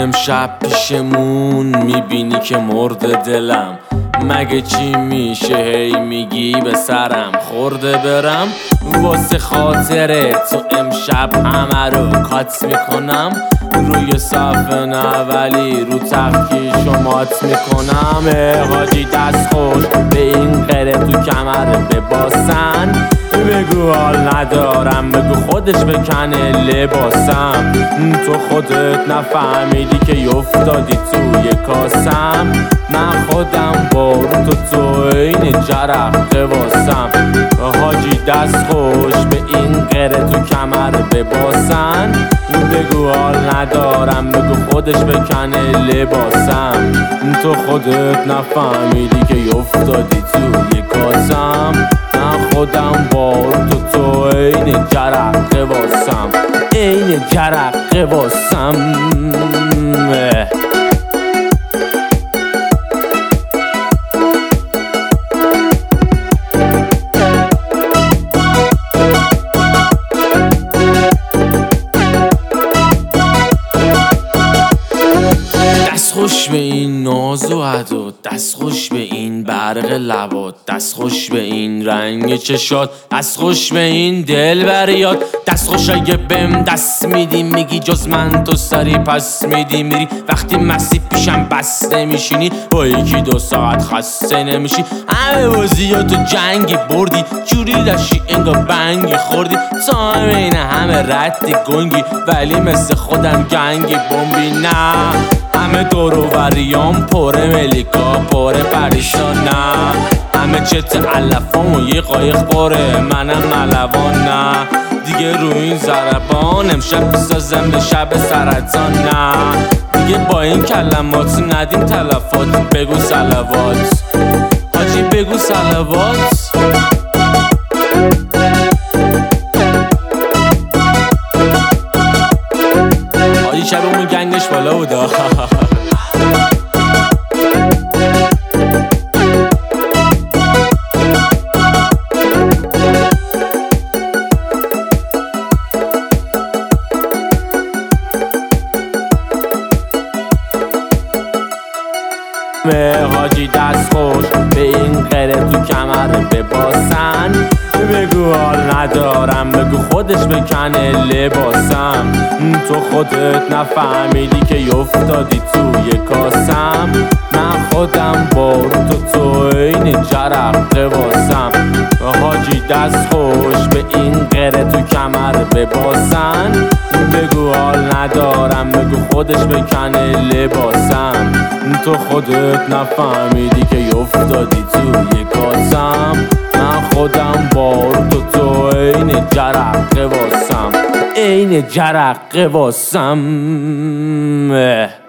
امشب پیشمون میبینی که مرد دلم. مگه چی میشه هی میگی به سرم خورده برم؟ واسه خاطره تو امشب همه رو کات میکنم. روی صفحه نه ولی رو تختی شمات میکنم. حاجی دست خوش به این قره تو کمر بباسن. بگو حال ندارم، بگو خودش بکنه لباسم. تو خودت نفهمیدی که افتادی توی کاسم. من خودم بارو تو این جرقه واسم. حاجی دست خوش به این قره تو کمر بباسن. بگو حال ندارم، بگو خودش بکنه لباسم. تو خودت نفهمیدی که افتادی توی کاسم. من خودم بارو تو این جرقه واسم. این جرقه واسم. خوش به این ناز و عدا، دست خوش به این برق لبات، دست خوش به این رنگ چشات، دست خوش به این دل بریاد. دست خوش اگه بهم دست میدی میگی جز من تو سری پس میدی میری. وقتی مستی پیشم بس نمیشینی با یکی 2 ساعت خسته نمیشی. همه بازیاتو جنگی بردی جوری داشتی انگار بنگی خوردی. تو این همه ردی گنگی ولی مثل خودم گنگی بمبی. نه همه دور و بریام پره ملیکا پره پریشان. نه همه چت علفام و یه قایق پره منم ملوان. نه دیگه رو این ضربان امشب بسازم به شب سرطان. نه دیگه با این کلمات ندیم تلفات. بگو صلوات حاجی، بگو صلوات. حاجی شبمون گنگش بالا بودا. حاجی دست خوش به این قره تو کمر بباسن. بگو حال ندارم، بگو خودش بکنه لباسم. تو خودت نفهمیدی که افتادی توی کاسم. من خودم بارو تو این جرقه واسم. حاجی دست خوش به این قره تو کمر بباسن. بگو حال ندارم، بگو خودش بکنه لباسم. تو خودت نفهمیدی که افتادی توی کاسم. من خودم بارو تو این جرقه واسم. این جرقه واسم.